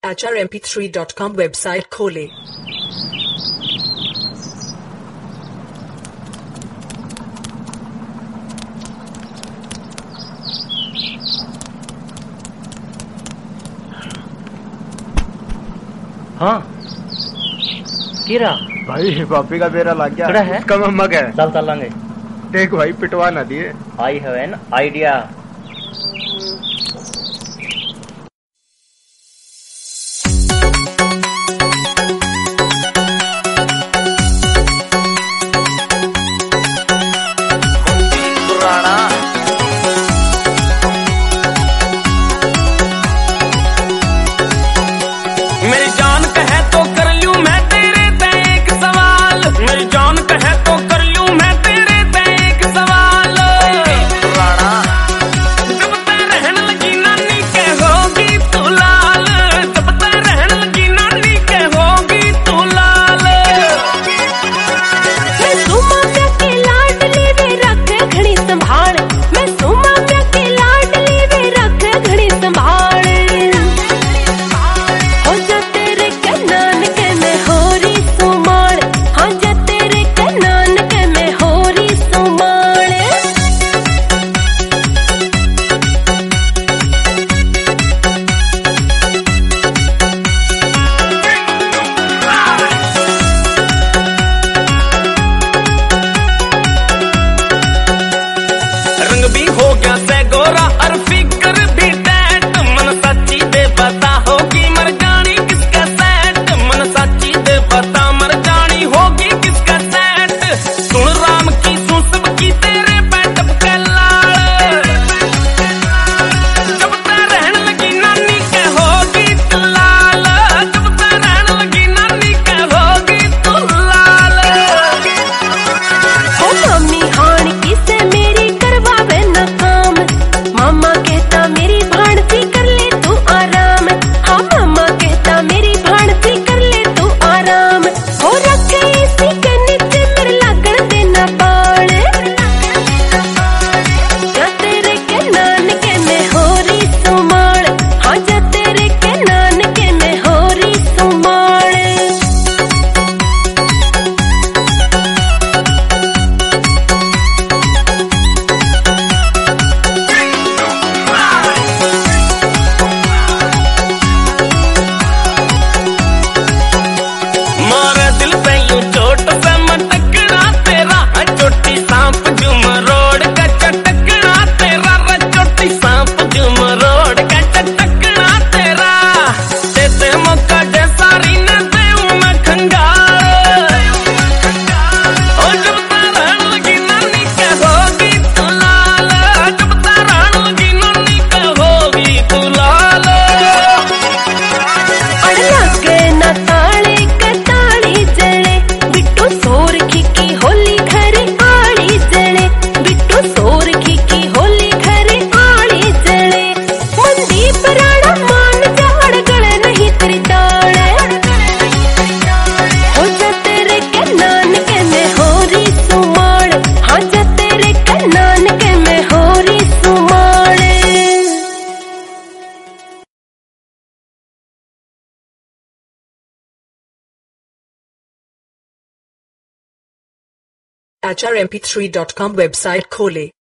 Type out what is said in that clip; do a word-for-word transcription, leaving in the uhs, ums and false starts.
H R M P three dot com website खोलें। हाँ कीरा भाई बापी का बेरा लग गया है उसका मम्मा क्या है। चल चलेंगे। देख भाई पिटवा ना दिए। I have an idea. मेरी जान कहे तो कर लूं मैं तेरे से एक सवाल, मेरी जान कहे तो कर लूं मैं तेरे से एक सवाल। जब तक रहने लगी नानी के होगी तू लाल, जब तक रहने लगी नानी के होगी तू लाल। मैं सुमा प्या के लाडली वे रख घड़ी संभाल, मैं सुमा प्या के लाडली वे रख घड़ी संभाल। भी हो गया से गोरा और फिकर भी टैट, मन सच्ची दे पता होगी मर जानी किसका सेट, मन सच्ची दे पता मर जानी होगी किसका सेट। सुन राम की सुन सब की तेरे पैटप के लाल, जब तक रहने लगी नानी के होगी तू लाल, जब तक रहने लगी नानी के होगी तू लाल। ओ मम्मी हाण किसे मेरी करवावे न काम, मामा कहता मेरी भाणती कर ले तू आराम। हाँ मामा कहता मेरी भाणती कर ले तू आराम। हो रखे इसी के नीचे मेरे लगन देना बाण, जा तेरे के नान के मैं होरी सुमाल, हाँ जा तेरे के नान के मैं होरी सुमाल। मारे दिल पे यूं चोट से मटकना तेरा, चोटी सांप जुम रोड का चटकना तेरा, चोटी सांप जुम रोड का चटकना तेरा। देते मौका जे सारी न देऊं मैं खंगाल, ओ जब तक रहने लगी नानी के होगी तू लाल, जब तक रहने लगी नानी के होगी तू लाल। अड़ लगे न ताले के ताली जले, बिट्टू सोर की होली घरे आड़ी जले, बिट्टू सोर की होली घरे आड़ी जले। मनदीप राणा मान जाड़ गले नहीं तेरी ताले, हो जा तेरे के नान के मैं होरी सुमाल, हाँ जा तेरे के नान के मैं होरी सुमाल। H R M P three dot com website खोलें।